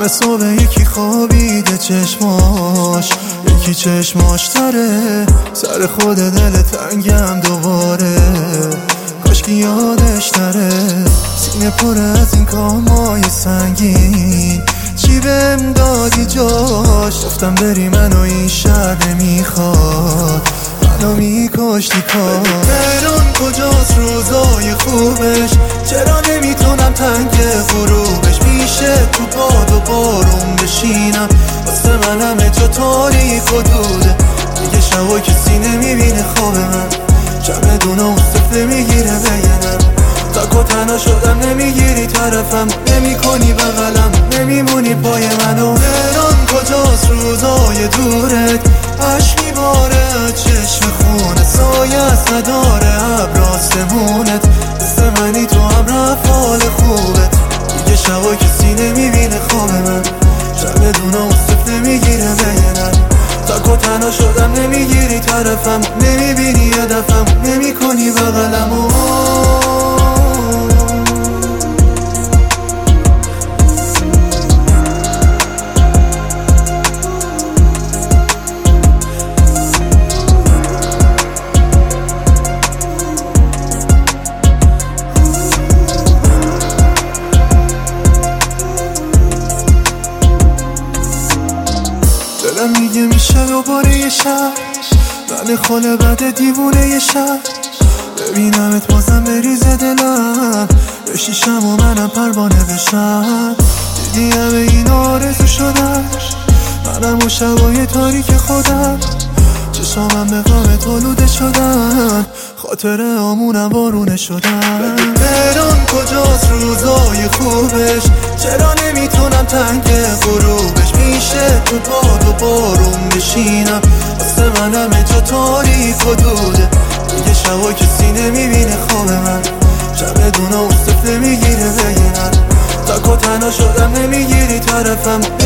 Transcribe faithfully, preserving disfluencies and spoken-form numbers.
همه صبح یکی خوابیده چشماش، یکی چشماش تره، سر خود دل تنگم دوباره، کاشکی یادش نره. سینه پر از این کامای سنگین، چی بهم دادی جاش؟ گفتم بری منو این شهر نمیخواد، منو میکشتی کار. مهران کجاست روزای خوبش؟ چرا نمیتونم تنگ غروبش؟ میشه تو باد و بارون بشینم، واسه من همه جا تاریک و دوده. دیگه شبا کسی نمیبینه خواب من، چمدونا و صفه میگیره بینم. تک و تنها شدم نمیگیری طرفم، نمی کنی بغلم، نمیمونی پای منو. مهران کجاست روزای دورت؟ عشق میباره چشم خونه، سایه از نداره ابر آسمونت. مثل منی تو هم رفت حال خوبت، دیگه شبا کسی نمیبینه خواب من، چمدونا و صفه نمیگیره بینم. تک و تنها شدم نمیگیری طرفم، نمیبینی هدفم، نمی کنی بغلم. دلم میگه میشه دوباره یه شب، من خاله بده دیوونه یه شب، ببینمت بازم بریزه دلم، بشیشم و منم پروانه بشم. دیدی همه این آرزو شدن، منم و شبای تاریک خودم، چشامم به غم تولوده شدن، خاطره آمونم بارونه شدن. مهران کجاست روزای خوبش؟ چرا نمیتونم تنگ غروبش؟ میشه تو باد و بارون بشینم، واسه من همه جا تاریک و دوده. دیگه شبا کسی نمیبینه خواب من، چمدونا و صفه میگیره بینم. تک و تنها شدم نمیگیری طرفم،